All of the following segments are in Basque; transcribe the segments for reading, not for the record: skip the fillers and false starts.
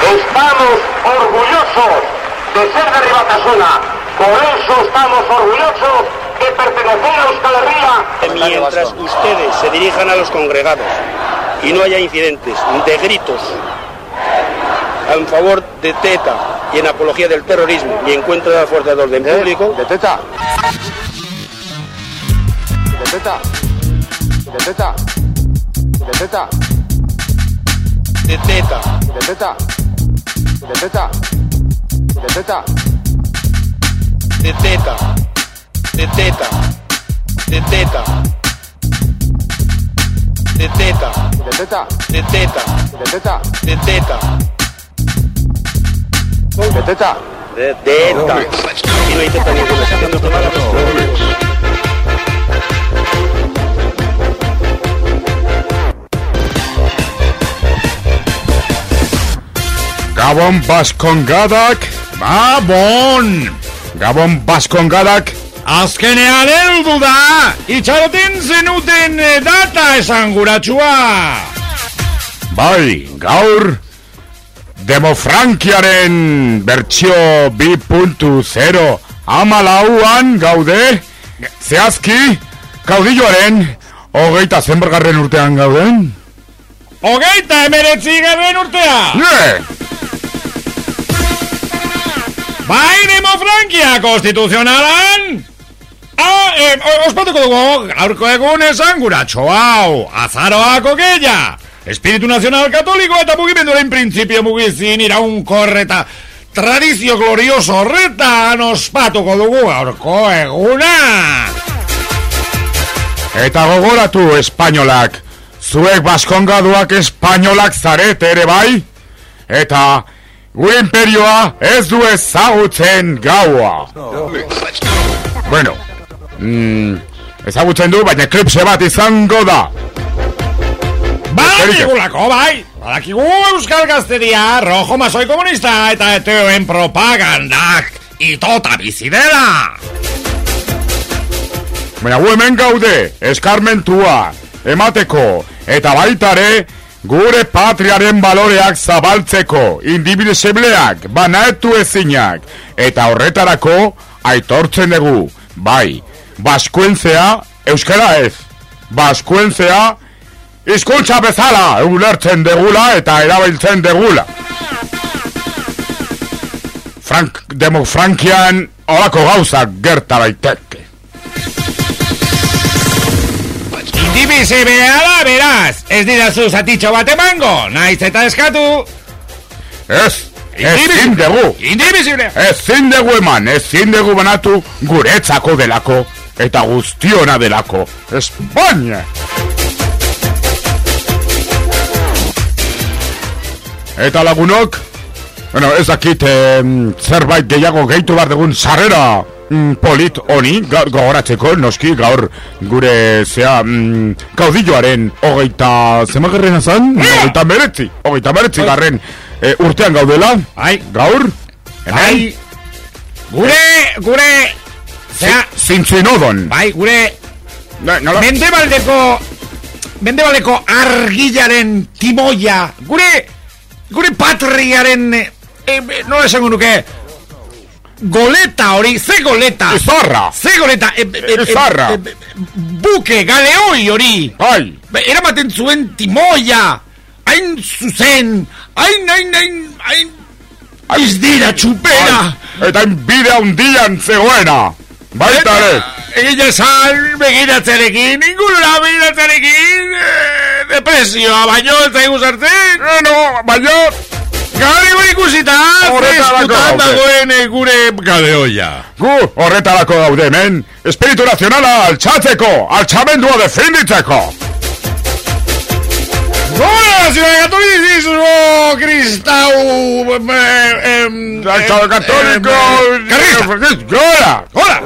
Estamos orgullosos de ser de Ribatasuna. Por eso estamos orgullosos de pertenecer a Euskal Herria. Mientras ustedes se dirijan a los congregados y no haya incidentes de gritos en favor de TETA y en apología del terrorismo y encuentro de la fuerza de orden público... ¿De TETA? ¿De TETA? ¿De TETA? ¿De TETA? De TETA. ¿De TETA? ¿De TETA? ¿De TETA? De TETA. De TETA. De TETA. De TETA. ¿De TETA? De TETA. ¿De TETA? De TETA. ¿De TETA? De TETA. Y no hay TETA ninguna. Se hacen tomar la Gabon Baskongadak, Gabon Baskongadak, azkenean heldu da, itxaroten zenuten data esanguratsua. Bai, gaur, Demofrankiaren bertsio 2.0 amalauan gaude, zehazki, kaudilloaren, 30 urtean gauden? 39 urtea! Bai, Demofrankia konstituzionalan! Ospatuko dugu, gaurko egun esanguratxo hau, azaroako geia! Espiritu Nazional Katoliko eta mugimenduaren printzipio mugizin iraunkorre eta tradizio glorioso horretan ospatuko dugu gaurko eguna! Eta gogoratu espainolak, zuek baskongaduak espainolak zarete ere bai? Eta gure imperioa ez du ezagutzen gaua. Bueno, ezagutzen du, baina eklipse bat izango da. Badakigulako, bai! Badakigu Euskal Gazteria, rojo masoi komunista eta eteoen propagandak itota bizi dela! Baina gu hemen gaude, eskarmentua, emateko, eta baitare, gure patriaren baloreak zabaltzeko, indivisible-ak, banaetu ezinak, eta horretarako aitortzen dugu, bai, baskuentzea, euskara ez, baskuentzea, hizkuntza bezala ulertzen degula eta erabiltzen degula. Demofrankian olako gauzak gerta daiteke. Indivisiblea da, beraz, ez didazu zatitxo bat emango, naiz eta eskatu. Ezin dugu. Indivisiblea. Ezin dugu eman, ezin dugu banatu guretzako delako, eta guztiona delako. Espainia! Eta lagunok, bueno, ez dakit zerbait gehiago gehitu behar dugun sarrera polit honi, gogoratzeko, noski, gaur gure zea kaudilloaren 30 zemagarren azan? 39 garren urtean gaudela, gaur, bai, gure, zea, zintzinodon, bai, gure, mendebaldeko argillaren timoia, gure patriaren, no esango nuke, goleta hori, ze goleta? Izarra. Buke, galeoi hori. Bai. Eramaten zuen timoia. Hain zuzen. Hain. Aizdira txupera. Eta hain bidea hundian zegoena. Baita ere. Egin esan, begiratzerekin, ingurura begiratzerekin, depresioa, baino, ez zaigu sartzen. Baino, gari gure ikusita, eskutan dagoen gure gadeoia. Gu horretarako gaude hemen, espiritu nazionala altxatzeko, altxamendua defenditzeko. Gora, nazional katolizismo, kristau, katoliko, karrista, gora.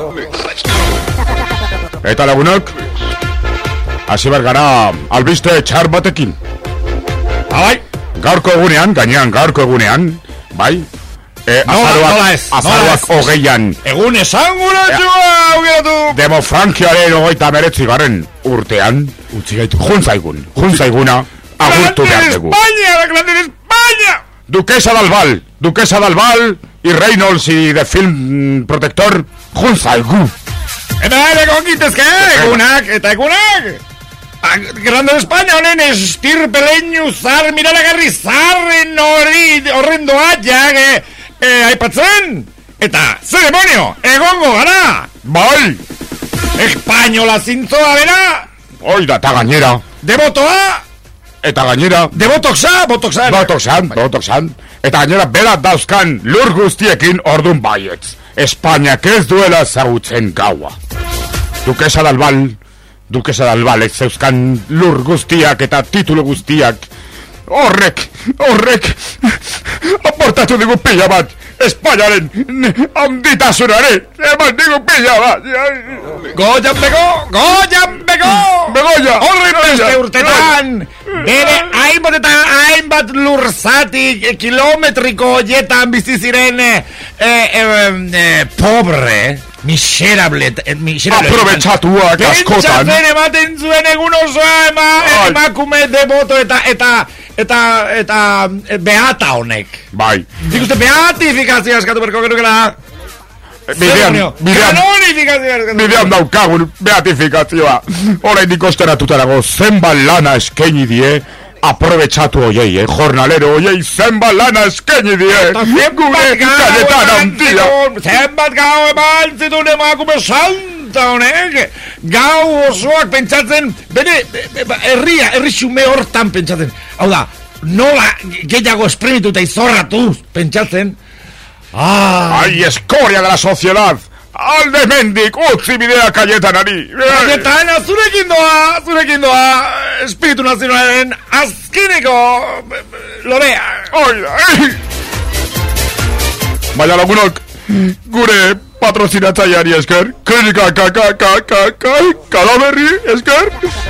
Eta lagunok, hasi bergara albiste txar batekin. Bai. Gaurko egunean, bai? Azaroak 20an. Egun esanguratxua, augiratu. Demofrankiaren 39 garren urtean, juntzaiguna, agurtu behar dugu. La grande España! Duquesa d'Albal y Reynolds y de Film Protector junzaigu. Eta egon gitezke, egunak! Grande España honen estirpe leinu zar, miralagarri zarren horren doatxak, aipatzen! Eta, zeremonio, egongo gara! Bai! Espainola zintzoa bera! Oida, eta gainera! Debotoa! Eta gainera... Botoxan! Eta gainera bera dauzkan lur guztiekin ordun baietz. Espainiak ez duela zautzen gaua. Duquesa d'Albal ez zeuzkan lur guztiak eta titulu guztiak. Horrek aportatu digu pila bat. Espainiaren handitasunare eman digu pila bat. Goian bego! Begoia! Horren beste urtetan! Bere hainbat lurzatik kilometriko jetan biziziren pobre, miserable aprovechatuak askotan. Pentsatzen ematen zuen egun osoa emakume devoto eta beata honek. Bai. Dik uste beatifikazioa eskatu berko genukela. Bidean daukagun beatifikazioa. Horain ikosteratuta dago zenbat lana eskaini die aprobetxatu oiei, jornalero oiei zenbat lana eskaini die. Gure Kayetan handia. Zenbat gau eman zituen emakume santa honek. Gau osoak pentsatzen, herri xume hortan pentsatzen. Hau da, nola gehiago espremituta izorratuz pentsatzen. ¡Ay, escoria de la sociedad! ¡Alde mendik, utzi bidea Kayetanari! Kayetana, zurekin doa, espiritu nazionalen azkeneko lorea. Baina lagunok, gure patrozinatzaileari esker, klinika kalaberri esker,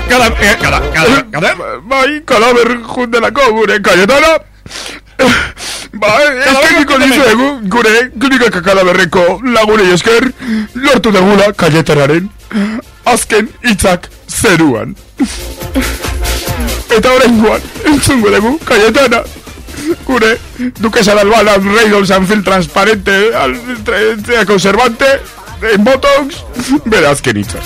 bai, kalaber jundelako gure Kayetana. Eskeriko dizuegu gure klinika kalaberreko lagunei esker lortu degula Kayetanaren azken hitzak zeruan. Eta oraingoan entzungo dugu Kayetana gure Duquesa d'Albal Reynolds and Film Transparente conservante en Botox bere azken hitzak.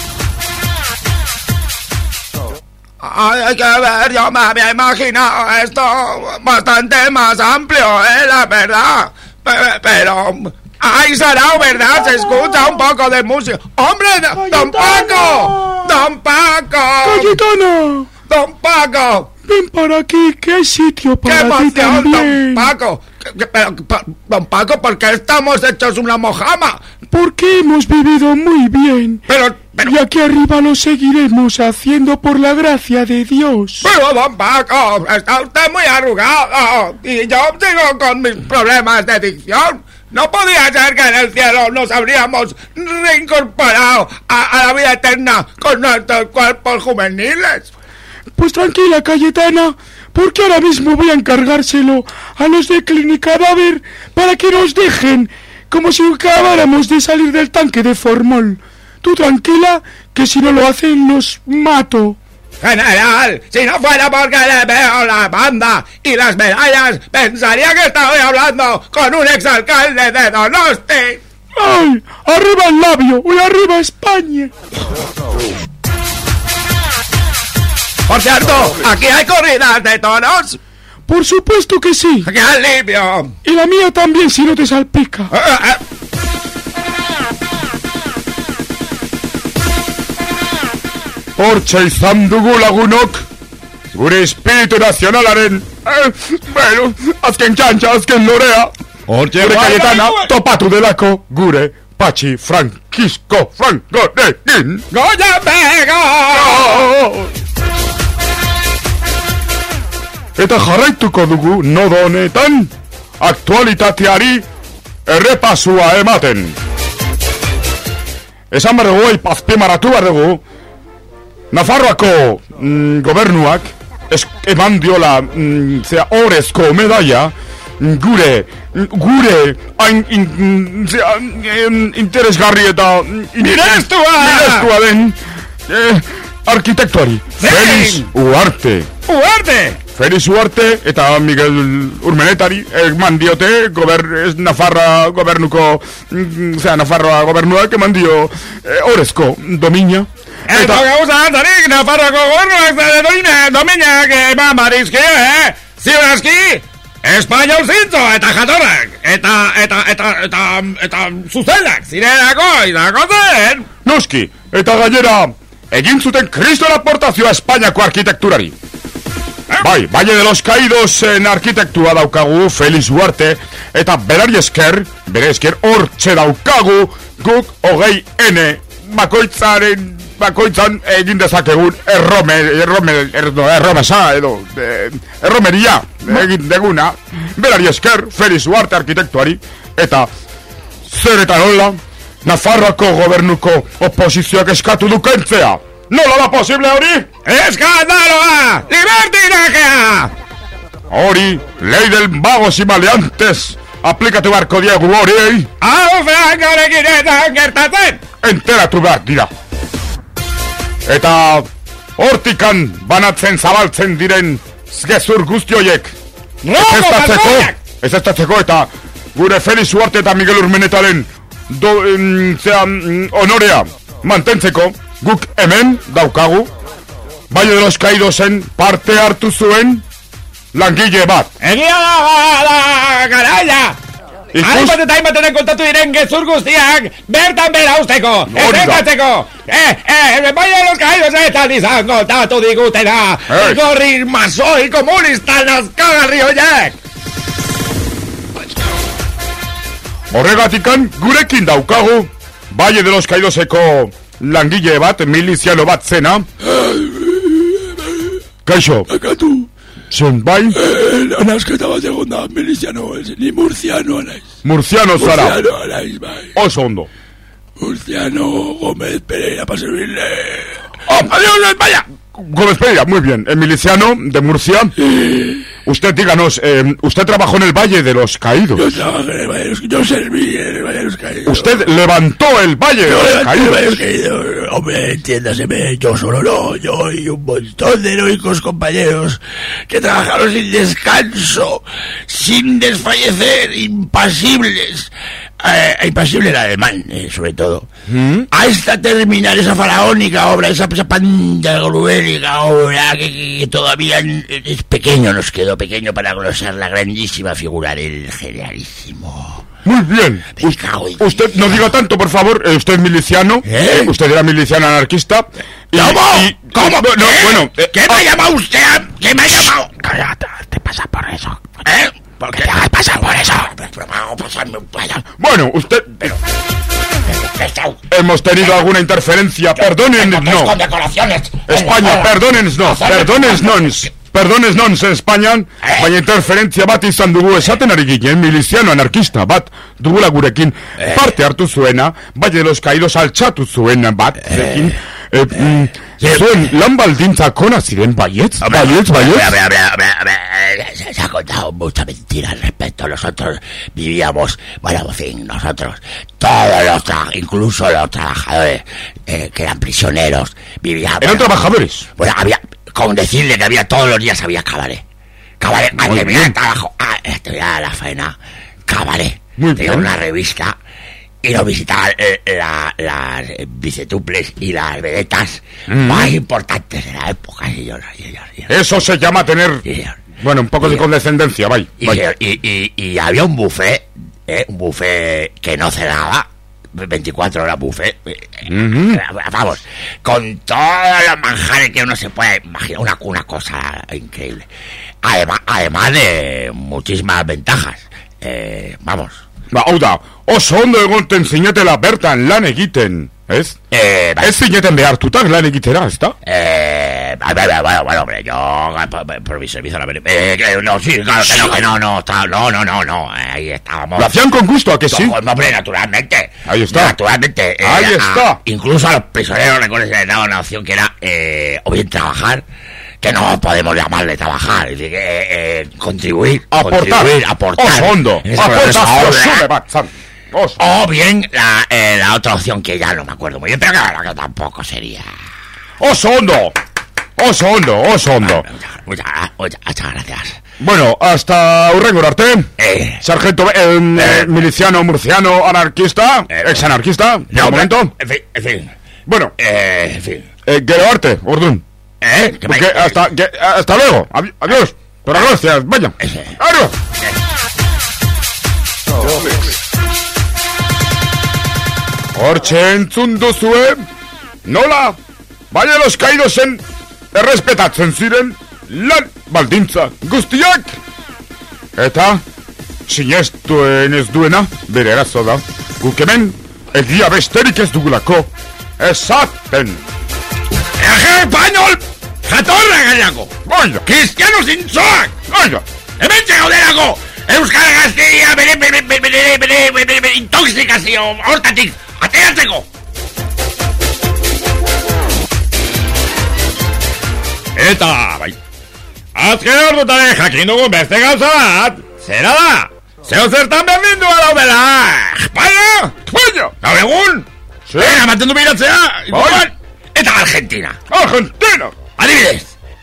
Hay que ver, yo me había imaginado esto bastante más amplio, la verdad. Pero ahí Sarao, ¿verdad? Se escucha un poco de música. ¡Hombre, don Paco! ¡Don Paco! ¡Cayetano! ¡Don Paco! Ven para aquí, que hay sitio para ti también. ¡Qué emoción, don Paco! Pero, don Paco, ¿por qué estamos hechos una mojama? Porque hemos vivido muy bien. Pero... Y aquí arriba lo seguiremos haciendo por la gracia de Dios. Pero, don Paco, está usted muy arrugado. Y yo sigo con mis problemas de adicción. No podía ser que en el cielo nos habríamos reincorporado a la vida eterna con nuestros cuerpos juveniles. Pues tranquila, Cayetana, porque ahora mismo voy a encargárselo a los de Clínica Cadáver para que nos dejen como si acabáramos de salir del tanque de formol. Tú tranquila, que si no lo hacen los mato. General, si no fuera porque le veo la banda y las medallas, pensaría que estoy hablando con un exalcalde de Donosti. ¡Ay! ¡Arriba el labio! ¡Y arriba España! Por cierto, ¿aquí hay corridas de toros? Por supuesto que sí. ¡Qué alivio! Y la mía también, si no te salpica. Hortxe izan dugu lagunok, gure espiritu nazionalaren, bueno, azken txantxa, azken lorea, gure Cayetana topatu delako gure Patxi Francisco Francorekin. ¡Goya Bego! Eta jarraituko dugu nodo honetan, aktualitateari errepasua ematen. Esan behar dugu, azpimarratu behar dugu, Nafarroako gobernuak eman diola orezko medaia gure interesgarri eta mirestua den arkitektuari Félix Uarte. ¡Uarte! Felix Uarte eta Miguel Urmenetari eman diote Nafarroa gobernuko Nafarroa gobernuak eman dio orezko domina. Eta gauza antzarik Nafarroako gobernuak dominak eman barizkie, ziurazki espainol zintzo eta jatorrak eta zuzenak zirelako izango zen. Noski, eta gainera egin zuten kriston aportazioa Espainiako arkitekturari. Bai, Valle de los Caídos en arkitektura daukagu Felix Uarte, eta bere esker hortxe daukagu guk 20N bakoitzan egin dezakegun erromeria egin deguna, berari esker Felix Uarte arkitektuari, eta zer eta nola Nafarroako gobernuko oposizioak eskatu du kentzea. Nola da posible hori? ¡Escandaloa! ¡Libertinajea! Hori, ley del magos y maleantes aplikatu beharko diegu hori. Hau frankorekin eta gertatzen! Enteratu behar dira. Eta hortikan banatzen zabaltzen diren gezur guzti hoiek ezestatzeko eta gure Felix Uarte eta Miguel Urmenetaren honorea mantentzeko guk hemen daukagu Valle de los Caídosen parte hartu zuen langile bat. Egia da garaia! Hainbaten kontatu diren gezur guztiak bertan bera usteko, ezekatzeko. Valle de los Caídosetan izan kontatu digutena, gorri masoi komunista nazkagarri hoiek. Horregatikan gurekin daukagu Valle de los Caídoseko langile bat, miliziano bat zena. Kaixo. Akatu. Zen, bai? Nasketa bat egon da, miliziano, ni murciano anaiz. Murciano zara. Murciano anaiz, bai. Oso ondo. Murciano Gómez Pereira, para servirle. ¡Adiós, España! Gómez Pereira, muy bien. Miliciano de Murcia. Usted, díganos, usted trabajó en el Valle de los Caídos. Yo trabajé en el Valle de los Caídos. Yo serví en el Valle de los Caídos. Usted levantó el Valle de los Caídos. Hombre, entiéndaseme, yo solo no. Yo y un montón de heroicos compañeros que trabajaron sin descanso, sin desfallecer, impasibles. Impasible el alemán, sobre todo. Hasta terminar esa faraónica obra, esa pantagruélica obra que todavía es pequeño, nos quedó pequeño para glosar la grandísima figura del generalísimo. Muy bien. Usted no diga tanto, por favor. Usted es miliciano. Usted era miliciano anarquista. ¿Cómo? No, bueno. ¿Qué me ha llamado usted? ¿Qué me ha llamado? Cállate, te pasa por eso. ¿Por qué te hagas pasar por eso? Bueno, usted... Hemos tenido alguna interferencia. Perdónenos, no. España, perdónenos en España. Baina interferentzia bat izan dugu esaten ari ginen, miliziano anarkista bat dugula gurekin parte hartu zuena, Valle de los Caídos altxatu zuena bat zekin. Zuen lan baldintzak ona ziren, baietz? Se ha contado mucha mentira al respecto. Nosotros vivíamos, bueno, en fin, nosotros, todos los incluso los trabajadores que eran prisioneros, vivíamos. ¿Eran trabajadores? Bueno, había, como decirle que había todos los días había cabaret. Cabaret, al terminar el trabajo, terminar la faena, cabaret. Tenía una revista. Y nos visitaban las bicetuples y las vedetas más importantes de la época. Eso se llama tener, bueno, un poco de condescendencia, vaya. Y había un buffet que no cenaba, 24 horas buffet, vamos, con todos los manjares que uno se puede imaginar, una cosa increíble. Además de muchísimas ventajas, vamos. Hau da, oso ondo egonten zinetela bertan lan egiten, ez? Ez zineten behartutak lan egitera, ez da? Bueno, hombre, yo por mi servicio no, sí, claro que no, ahí estábamos. Lo hacían con gusto, ¿a que sí? Hombre, naturalmente. Ahí está. Naturalmente. Ahí está. Incluso a los prisioneros, recuerdo, se les daba una opción que era, o bien trabajar, que no podemos llamarle trabajar, es decir, contribuir, aportar. Fondo. O bien la otra opción que ya no me acuerdo muy bien, pero que tampoco sería. Osondo. Oso ondo. Muchas gracias. Bueno, hasta hurrengora arte. Sargento, miliciano, murciano, anarquista, ex-anarquista, de momento. En fin. Bueno, En fin. Gero arte, ordun. Porque hasta luego. Adiós. Pero gracias, vaya. Adiós. Hortxe entzun duzue, nola, baina los kaidosen errespetatzen ziren lan baldintza guztiak. Eta, sinestuen ez duena, bere erazo da, guk hemen egia besterik ez dugulako esaten. Ege espainol, jatorra gainako, Baina, kristiano zintzoak, baina, hemen txegauderako, Euskal Gazteria bere intoxikazio hortatik ateratzeko. Eta, bai, azken ordutaren jakin dugun beste gauza bat, zera da, zeo zertan berdindua daudela, España, gaur egun, ematen du biratzea, eta Argentina. Adibidez,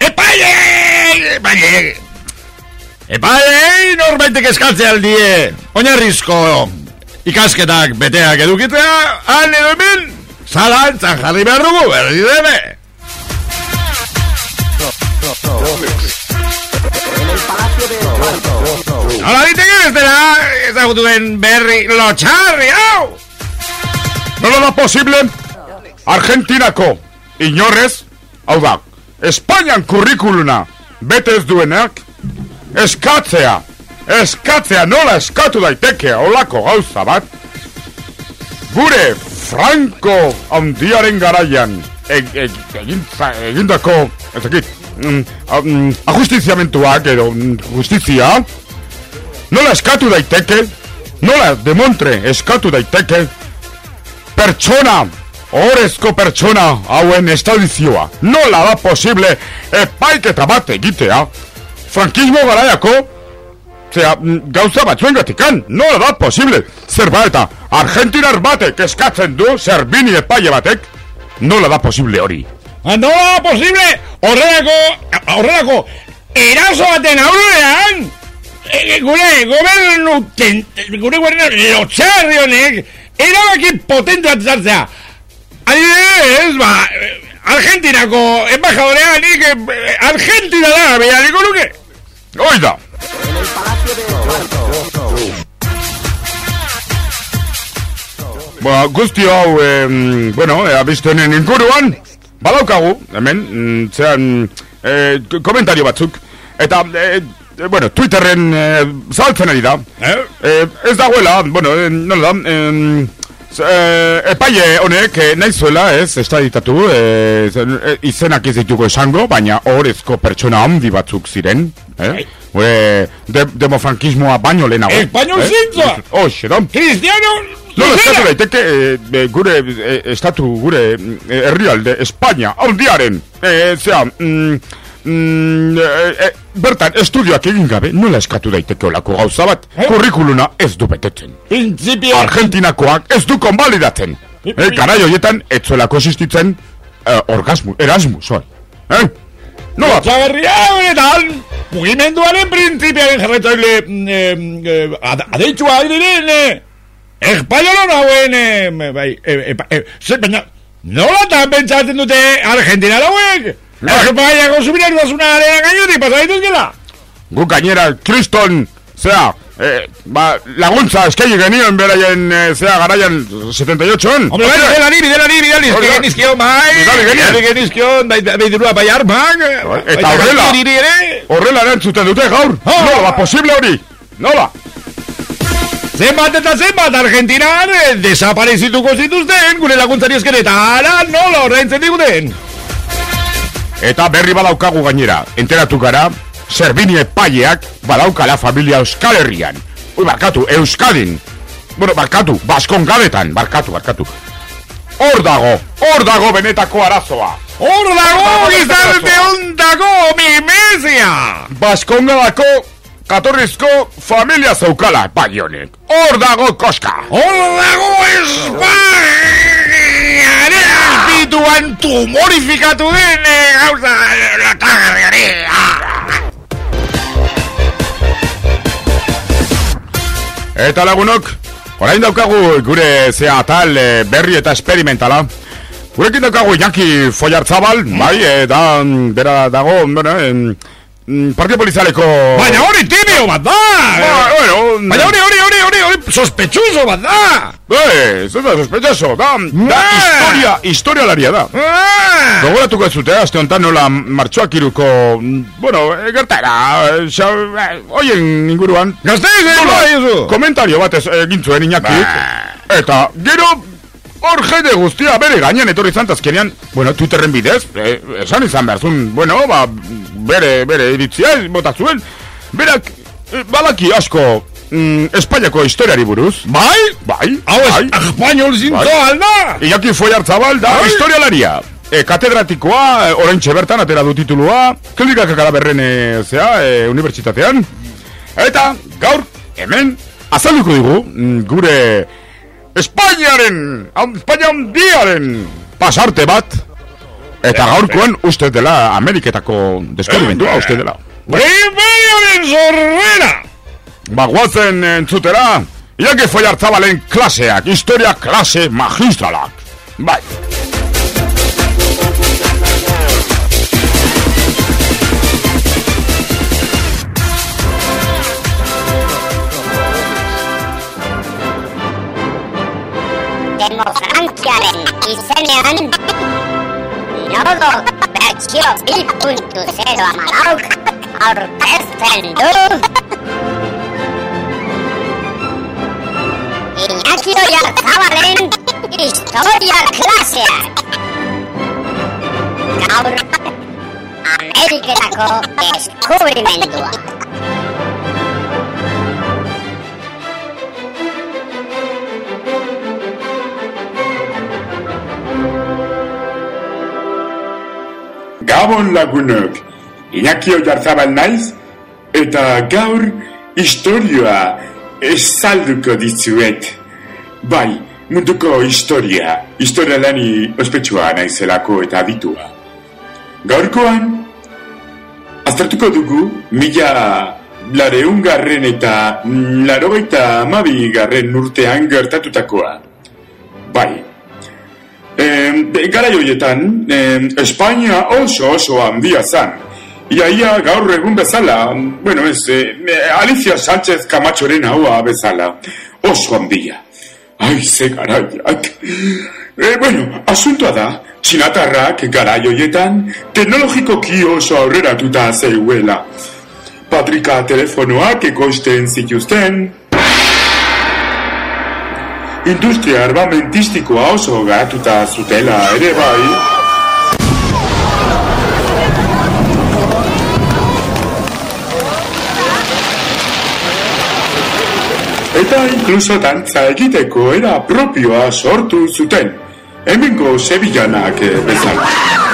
Epailei norbaitek eskatzea aldie, oinarrizko ikasketak beteak edukitzea, han edo hemen, zalantzan jarri behar dugu, berdi debe. Nola diteke bestela, ezagutuen berri lotxarri, hau! nola da posible Argentinako inorrez, hau da, Espainian kurrikuluna bete ez duenak, eskatzea, nola eskatu daiteke olako gauza bat, gure Franco handiaren garaian egindako, ez dakit, ajustiziamentuak edo justizia, nola eskatu daiteke, nola demontre eskatu daiteke, pertsona, ohorezko pertsona hauen estadizioa, nola da posible epaiketa bat egitea, frankismo garaiako, gauza batzuen gatikan, nola da posible, zer ba eta argentinar batek eskatzen du, Zerbini epaile batek, nola da posible hori? Nola da posible, horrelako, eraso baten aurrean, gure gobernu lotxarri honek, erabaki potente bat zartzea. Adibidez, Argentinako embajadorea nik Argentina da, bidaliko nuke. Oida! Guzti hau, abiztenen inguruan, badaukagu, hemen, komentario batzuk, eta, Twitterren zabaltzen ari da. Ez dagoela, nola da, epaile honek nahi zuela, estaditatu, izenak ez dituko esango, baina ohorezko pertsona handi batzuk ziren, demofrankismoa baino lehenago. Espainol zintzoa! Hoxe, da? Cristiano! Nola eskatu daiteke, gure estatu, gure herrialde, Espainia, handiaren, bertan, estudioak egin gabe, nola eskatu daiteke olako gauza bat, kurrikuluna ez du betetzen. Argentinakoak ez du konbalidatzen. Garai horietan, ez zuelako existitzen Erasmus, nola? Txaberria honetan, mugimenduaren prinzipiaren jarretzaile adeitsua diren, espainolon hauen, baina, nola tan pentsatzen dute Argentina hauek? Espainiako subiranotasunaren gainetik pasa daitezkela. Guk gainera, kriston, laguntza eskaini genioen beraien, garaian 78an. Hombre, bideli genizkion, bideli genizkion, dirua bai armak. Eta horrela erantzuten dute gaur. Nola, posible hori, nola? Zenbat eta zenbat Argentinan desaparezituko zituzten, gure laguntzari esker eta ara nola ordaintzen diguten. Eta berri badaukagu gainera, enteratu gara, Zerbini epaileak badaukala familia Euskal Herrian. Euskadin. Baskongadetan, barkatu. Hor dago benetako arazoa. Hor dago gizarte ondako mimezia. Baskongadako katorrizko familia zaukala epaionek. Hor dago koska. Hor dago Espainiaren momentuan tumorifikatu den gauza latagarri. Eta lagunok, orain daukagu gure zea atal berri eta esperimentala. Gurekin daukagu Iñaki Follarzabal, bai, eta bera dago, Partido Polizaleko... Baina hori tibio bat da! Baina hori sospechoso bat da! Ez da sospechoso, da historialaria da. Gogoratuko ez zute, aste honetan nola martxoak iruko, gertara, oien inguruan. Gazteiz, komentario bat egin zuen Iñaki, eta gero... Hor jende guztia bere gainean etorri zantazkenean, Twitterren bidez, esan izan behar zuen, bere iritzia bota zuen, berak balaki asko Espainiako historiari buruz. Bai. Hau espainol zintzo alda! Iñaki Follarzabal da historialaria. Katedratikoa, oraintxe bertan atera du titulua, Klinikak Kalaberren unibertsitatean. Eta gaur hemen azalduko digu gure... España handiaren pasarte bat. Eta gaurkoen uste dela Ameriketako deskubrimentua uste dela. Primariaren zorrera! Bagoazen entzutera Iñaki Follarzabalen klaseak, historia klase magistralak. Bai. Demokrantziaren izenean Nodo bertsio 2.0 aurkezten du Iñaki Follarzabalen historia klaseak. Gaur Ameriketako deskubrimendua. Gabon lagunok, Iñaki Follarzabal naiz, eta gaur historioa esalduko dizuet. Bai, munduko historia lani ospetsua naizelako eta aditua. Gaurkoan, aztertuko dugu 1900 eta 1992 urtean gertatutakoa. Bai. Garai horietan, Espainia oso handia zan. Iaia gaur egun bezala, Alicia Sánchez Camachoren haua bezala, oso handia. Ai, ze garaiak. Asuntoa da, txinatarrak garai horietan teknologikoki oso aurreratuta zeuela. Patrika telefonoak ekoizten zituzten, industria armamentistikoa oso garatuta zutela ere bai. Eta inkluso dantza egiteko era propioa sortu zuten, hemengo sevillanak bezala.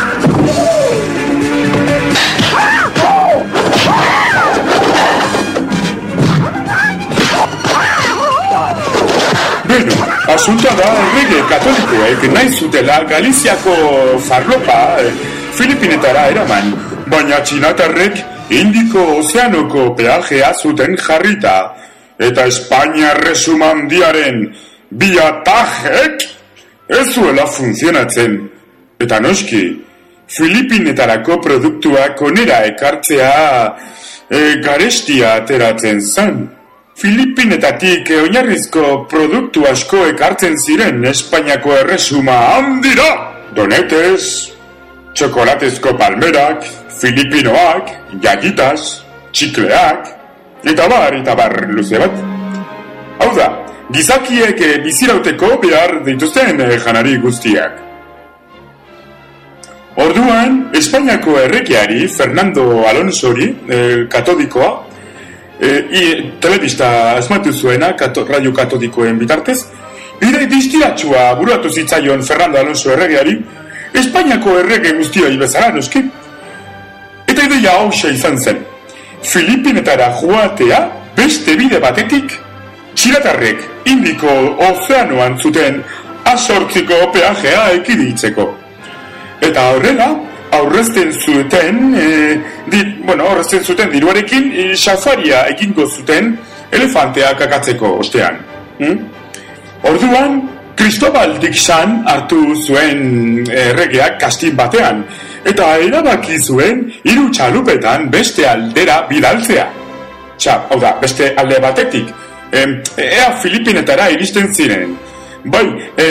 Asunta da errege katolikoek nahi zutela Galiziako farlopa Filipinetara eraman, baina txinatarrek Indiko Ozeanoko peajea zuten jarrita, eta Espainia Erresuma Handiaren biatajek ez zuela funtzionatzen. Eta noski, Filipinetarako produktuak onera ekartzea garestia ateratzen zen. Filipinetatik oinarrizko produktu asko ekartzen ziren Espainiako Erresuma Handira. Donetes, txokolatezko palmerak, filipinoak, jagitas, txikleak, eta bar luze bat. Hau da, gizakiek bizirauteko behar dituzten janari guztiak. Orduan, Espainiako erregeari Fernando Alonsori, katolikoa, telebista asmatu zuena, radio katolikoen bitartez, ire distiratxua buruatu zitzaion Fernando Alonso erregeari, Espainiako errege guztioi bezala noski. Eta ideia hausia izan zen, Filipinetara joatea beste bide batetik, txinatarrek Indiko Ozeanoan zuten asortziko peajea ekiditzeko. Eta horrela, aurrezten zuten diruarekin safaria egingo zuten elefantea kakatzeko ostean. Orduan, Cristobal Dixan hartu zuen erregeak kastin batean, eta erabaki zuen 3 txalupetan beste aldera bidaltzea. Hau da, beste alde batetik, ea Filipinetara iristen ziren. Bai,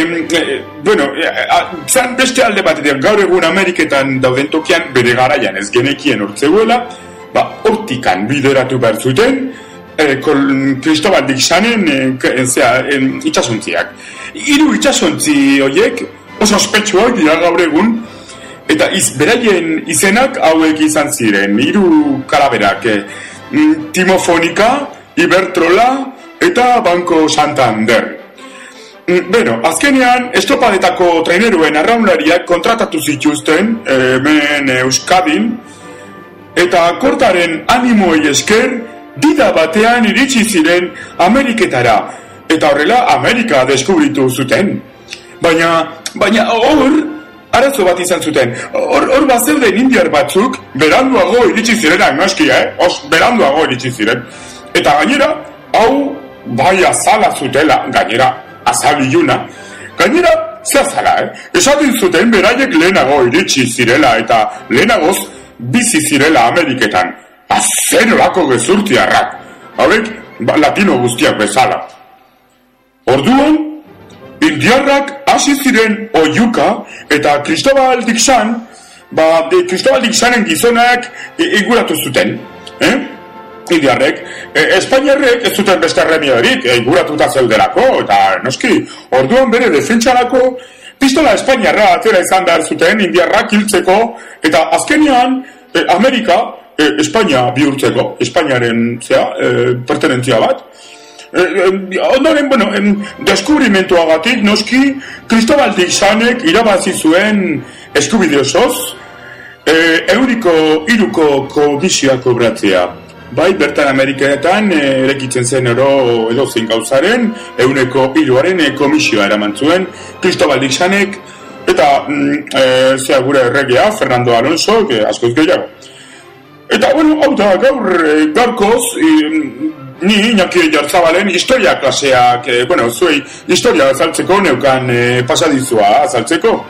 zan beste alde batetik, gaur egun Ameriketan dauden tokian bere garaian ez genekien hortzeguela, hortikan bideratu behar zuten, Cristobal Dixanen itxasuntziak. 3 itxasuntzi horiek oso ospetsuak dira gaur egun, eta beraien izenak hauek izan ziren, 3 kalaberak, Timofonika, Ibertrola eta Banco Santander. Azkenean, estropadetako traineruen arraunlariak kontratatu zituzten hemen Euskadin, eta kortaren animoei esker dida batean iritsi ziren Ameriketara, eta horrela Amerika deskubritu zuten. Baina hor, arazo bat izan zuten. Hor bazeuden indiar batzuk beranduago iritsi ziren, beranduago iritsi ziren. Eta gainera, hau bai azala zutela, gainera azaliluna, gainera ze azala, esaten zuten beraiek lehenago iritsi zirela eta lehenagoz bizi zirela Ameriketan. Azerolako gezurtiarrak, hauek latino guztiak bezala. Orduan, indiarrak hasi ziren oiuka eta Cristobal Dixanen gizonak inguratu zuten. Indiarrek, Espainiarrek ez zuten beste remediorik inguratuta zeudelako, eta noski, orduan bere defentsarako pistola Espainiarra atera izan behar zuten indiarrak hiltzeko, eta azkenean Amerika Espainia bihurtzeko, Espainiaren pertenentzia bat. Ondoren, deskubrimentuagatik, noski, Cristobal Dixanek irabazi zuen eskubide osoz, Euriko 3 komisioa kobratzea. Bai, bertan Ameriketan erekitzen zen edo zein gauzaren, 3% komisioa eraman zuen Cristobal Dixanek, eta gure erregea, Fernando Alonso, askoz gehiago. Eta, hau da, gaurkoz, ni Iñaki Jartzabalen historia klaseak, zuei historia azaltzeko neukan pasadizua azaltzeko.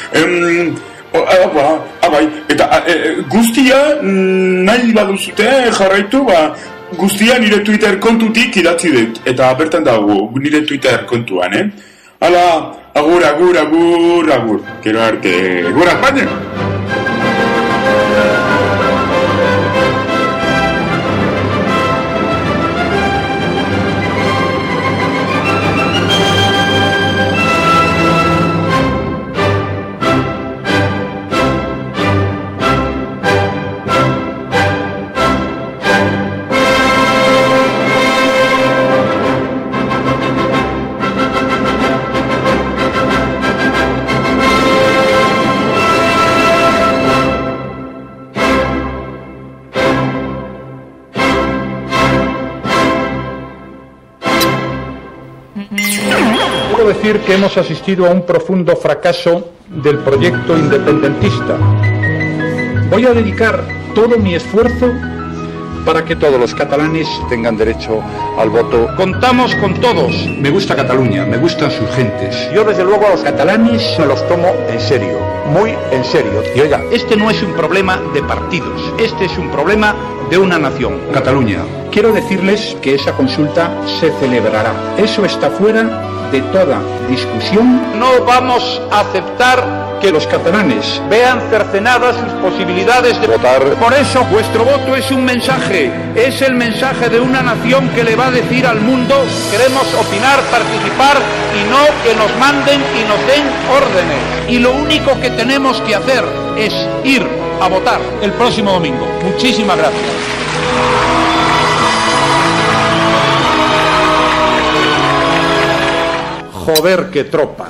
Eta guztia nahi baduzute jarraitu, guztia nire Twitter kontutik idatzi dut, eta bertan dago nire Twitter kontuan, Hala, agur. Gero arte, agur España! Decir que hemos asistido a un profundo fracaso del proyecto independentista. Voy a dedicar todo mi esfuerzo para que todos los catalanes tengan derecho al voto. Contamos con todos. Me gusta Cataluña, me gustan sus gentes. Yo desde luego a los catalanes me los tomo en serio, muy en serio. Y oiga, este no es un problema de partidos, este es un problema de una nación. Cataluña. Quiero decirles que esa consulta se celebrará. Eso está fuera de toda discusión. No vamos a aceptar que los catalanes vean cercenadas sus posibilidades de votar. Por eso, vuestro voto es un mensaje, es el mensaje de una nación que le va a decir al mundo: queremos opinar, participar y no que nos manden y nos den órdenes. Y lo único que tenemos que hacer es ir a votar el próximo domingo. Muchísimas gracias. Joder, qué tropa.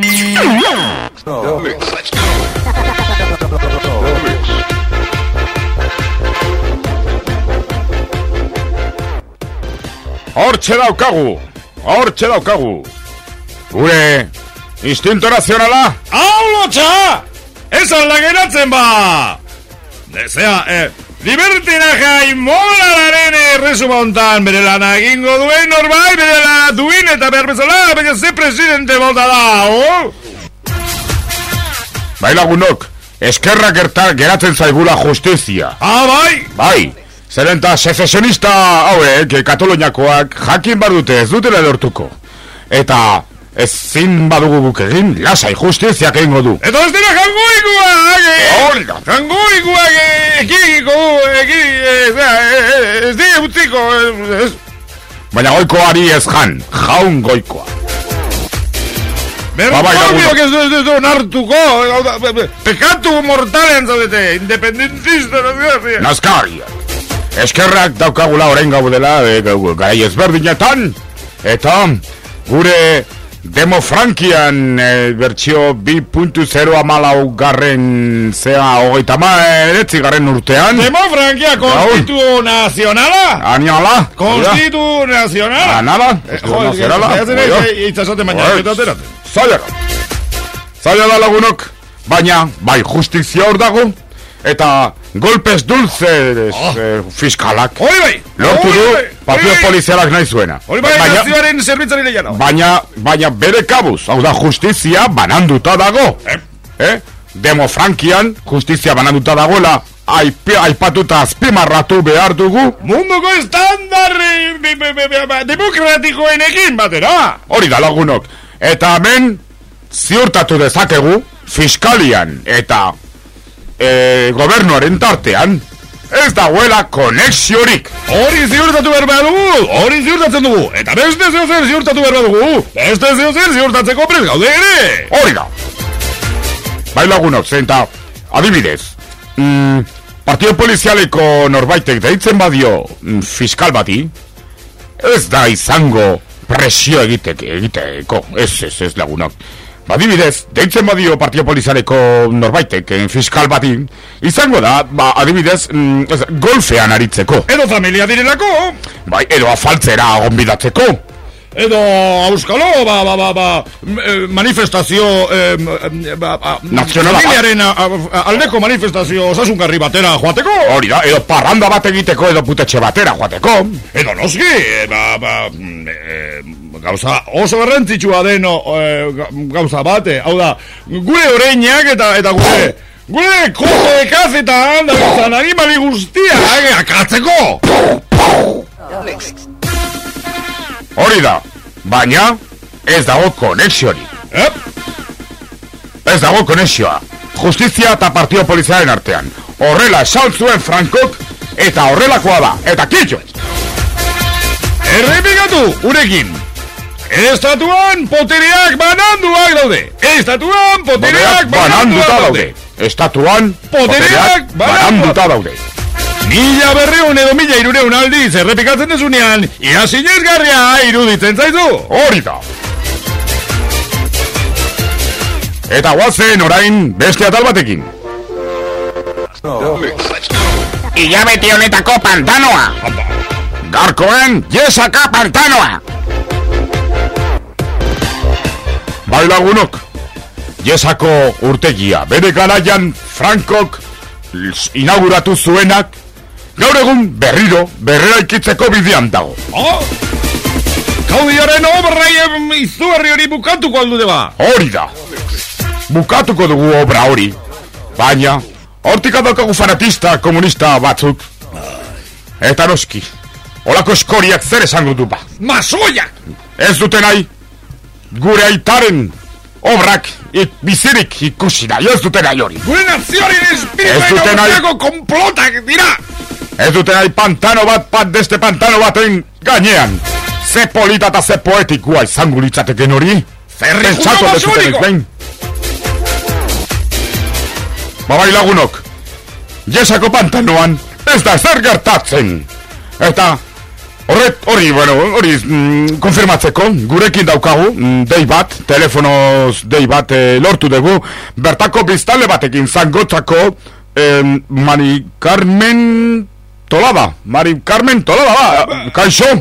Hortxe daukagu. Gure instinto nazionala. Hau lotxa! esan la geratzen ba! Libertinaja inmolararen erresuma hontan bere lana egingo duen norbait, bere lana duin eta behar bezala, baina ze presidente bota da, Bai lagunok, eskerrak geratzen zaigula justizia. Bai? Bai, zeren eta secesionista hauek, Kataluniakoak, jakin badute ez dutela lortuko. Eta ezin badugu guk egin, lasai justiziak egingo du. Eta ez dira jangoikoak ekiko, ez dira utziko. Baina goikoari ez jaun goikoa. Berrobiok ez du nartuko, pekatu mortalen zaudete, independentista. Nazkaria. Eskerrak daukagula orain gaudela, garai ezberdinetan, eta gure Demofrankian bertsio 2.0 garren garren urtean. Demofrankia konstitu nazionala? Aniala? Konstitu nazionala? Anala? Itzazote baina, eta ateratzen. Zaila da lagunok, baina bai justizia hor dago, eta golpes dulces fiskalak. Hori bai! Lortu du, partio polizialak nahi zuena. Hori bai, nazioaren zerbitzari lehiana. Baina bere kabuz, hau da justizia bananduta dago. Demofrankian justizia bananduta dagoela, aipatuta azpimarratu behar dugu. Munduko estandar demokratikoenekin batera. Hori da lagunok. Eta hemen ziurtatu dezakegu fiskalian eta gobernuaren tartean ez dagoela konexiorik. Hori ziurtatu behar dugu, hori ziurtatzen dugu. Eta beste zeozer ziurtatu behar dugu. Beste zeozer ziurtatzeko prez gaude ere. Hori da. Bai lagunok, zenta, adibidez, partio polizialeko norbaitek deitzen badio fiskal bati, ez da izango presio egiteko, ez lagunok. Adibidez, deitzen badio partio polizialeko norbaitek fiskal bati, izango da, adibidez, golfean aritzeko. Edo familia direlako. Bai, edo afaltzera gonbidatzeko. Edo auskalo, manifestazio nazionala familiaren aldeko manifestazio osasungarri batera joateko. Hori da, edo parranda bat egiteko edo putetxe batera joateko. Edo noski, gauza oso garrantzitsua deno gauza bate, hau da, gure oreinak eta gure kote kazetan da animali guztia akatzeko. Hori da, baina ez dago konexiorik. Ez dago konexioa. Justizia eta partio polizialen artean. Horrela esan zuen Frankok eta horrelakoa da. Eta kitxo! Errepikatu, urekin. Estatuan potereak bananduak daude. Estatuan potereak bananduak daude. Estatuan potereak bananduta daude. 1200 edo 1300 aldiz errepikatzen desunean, ia sinesgarria iruditzen zaizu. Hori da. Eta guazen orain beste atal batekin. Ilabete honetako pantanoa. Garkoen Jesaka pantanoa. Bai lagunok, Jesako urtegia, bere garaian Frankok inauguratu zuenak, gaur egun berreraikitzeko bidean dago. Kaudiaren obra izugarri hori bukatuko aldude ba. Hori da. Bukatuko dugu obra hori. Baina, hortik adaukagu fanatista komunista batzuk. Eta noski, holako eskoriak zer esango du ba. Masoiak! Ez dute nahi, gure aitaren obrak bizirik ikusi nahi, ez dute nahi hori. Gure nazioaren espiritu egoteko komplotak dira. Ez dute nahi pantano bat deste pantano baten gainean. Ze polita eta ze poetikoa izango litzateken hori. Zerrijuko basuriko. Babai lagunok, Jesako pantanoan ez da zer gertatzen. Eta hori konfirmatzeko, gurekin daukagu, dei bat, telefonoz dei bat lortu dugu, bertako biztale batekin zangotzako, Mari Carmen Tolaba, kaixo?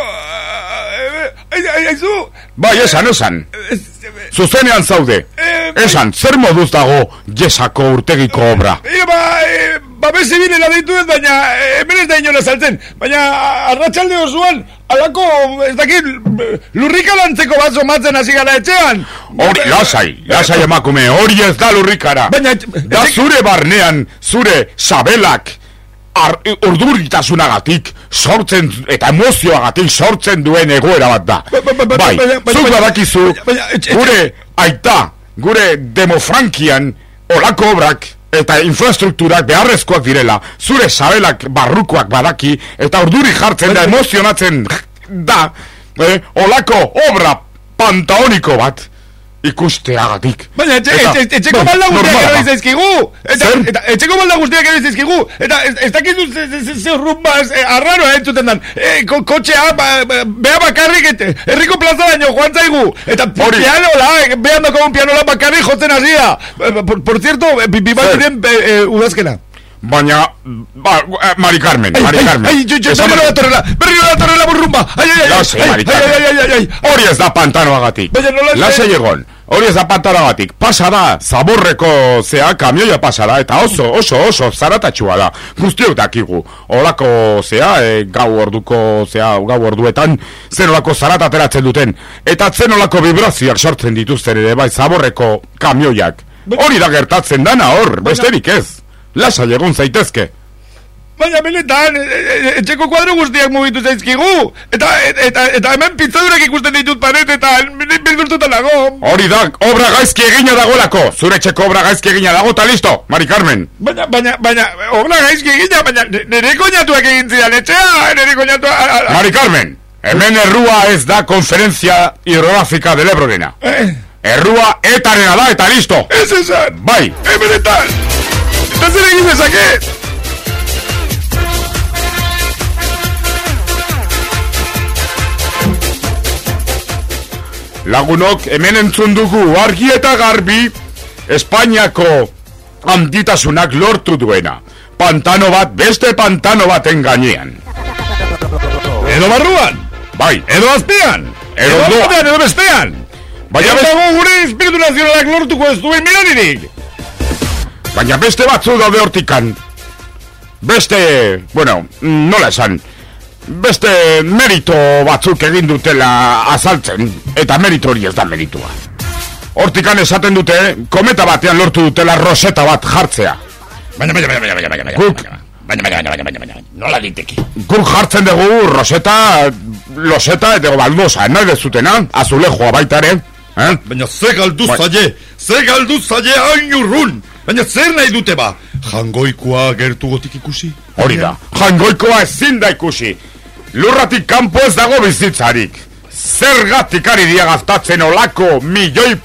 Kaixo! Bai, esan, zuzenean zaude. Esan, zer moduz dago Gesako urtegiko obra? Babes zibilela deitu ez, baina hemen ez da inola saltzen. Baina arratsalde osoan, alako, ez dakit, lurrikalantzeko bat somatzen hasi gara etxean. Hori, lasai emakume, hori ez da lurrikara. Baina... Da zure barnean, zure sabelak, urduritasunagatik sortzen eta emozioagatik sortzen duen egoera bat da. Bai, zuk badakizu, gure aita, gure demofrankian, olako obrak eta infrastrukturak beharrezkoak direla, zure sabelak barrukoak badaki, eta urduri jartzen da, emozionatzen da, olako obra pantaoniko bat ikusteagatik. Baina etxeko balda guztiak ero izazkigu! Etxeko balda guztiak ero izazkigu! Eta ez dakizu zer rumbaz arraro entzuten dan. Kotxea, beha bakarrik, herriko plaza daño joan zaigu! Eta pianola, behan dako un pianola bakarrik jotzen hasia! Por cierto, bibat diren udazkena. Baina, Mari Carmen. Berriro da torrela burrumba! Hori ez da pantanoagatik. Lasai egon. Hori ez da pantanoagatik. Pasa da, zaborreko zea, kamioia pasa da, eta oso zaratatxua da. Guztiok dakigu. Olako zea, gau orduetan, zen olako zarat ateratzen duten. Eta zen olako vibrazioak sortzen dituzten ere, bai, zaborreko kamioiak. Hori da gertatzen dana hor, besterik ez. Lasai egon zaitezke. Baina benetan, etxeko kuadro guztiak mugitu zaizkigu. Eta hemen pizzadurak ikusten ditut paretetan, bildurtuta nago. Hori da, obra gaizki egina dagolako. Zure etxeko obra gaizki egina dago, eta listo, Mari Carmen. Baina, obra gaizki egina, baina nire koñatuak egin zidan etxea, nire koñatuak... Mari Carmen, hemen errua ez da konferentzia hidrográfica del Ebrorena. Errua etarena da, eta listo. Ez esan. Bai. Benetan. Eta zer egin dezaket? Lagunok, hemen entzun dugu argi eta garbi Espainiako handitasunak lortu duena. Pantano bat, beste pantano baten gainean. Edo barruan. Bai. Edo azpian. Edo bestean. Baina dago gure espiritu nazionalak lortuko ez duen miranirik. Baina beste batzu daude hortikan. Beste, bueno, nola esan, beste merito batzuk egin dutela azaltzen, eta merito hori ez da meritua. Hortikan esaten dute, kometa batean lortu dutela roseta bat jartzea. Baina, nola diteki? Guk jartzen dugu roseta, loseta eta baldosa, nahi dezutena, azulejoa baitare. Baina ze galdu zaie hain urrun. Baina zer nahi dute ba? Jangoikoa gertu gotik ikusi? Hori da, jangoikoa ezin da ikusi. Lurratik kanpo ez dago bizitzarik. Zergatik ari dia gaztatzen olako milioi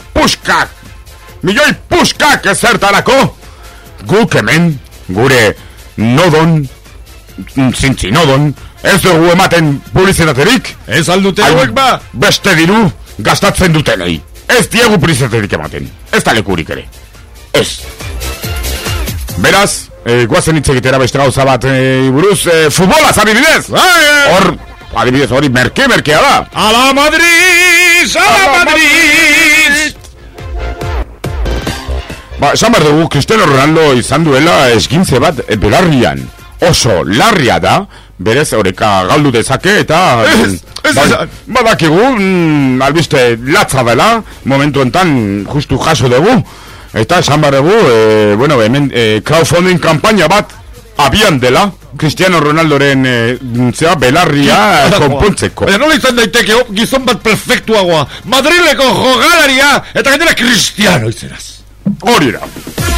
puskak ezertarako? Guk hemen, gure nodon, zintzinodon, ez dugu ematen publizitaterik? Ez aldute hauek ba? Beste diru gastatzen dutenei. Ez diegu publizitaterik ematen. Ez da lekurik ere. Ez. Beraz, guazen hitz egitera beste gauza bat buruz, futbolaz, adibidez! Hor, adibidez, hori merkea da! ¡Ala Madrid! ¡Ala Madrid! Ba, esan behar dugu, Cristiano Ronaldo izan duela esgintze bat belarrian. Oso larria da, berez horeka galdu dezake eta... Badakigu, albiste latza dela, momentu enten justu jaso dugu. Eta esan barregu, hemen crowdfunding kampaina bat abian dela Cristiano Ronaldoren belarria konpontzeko. Baina nola izan daiteke gizon bat perfektuagoa, Madrileko jogalaria eta gainera Cristiano izeraz. Hori da.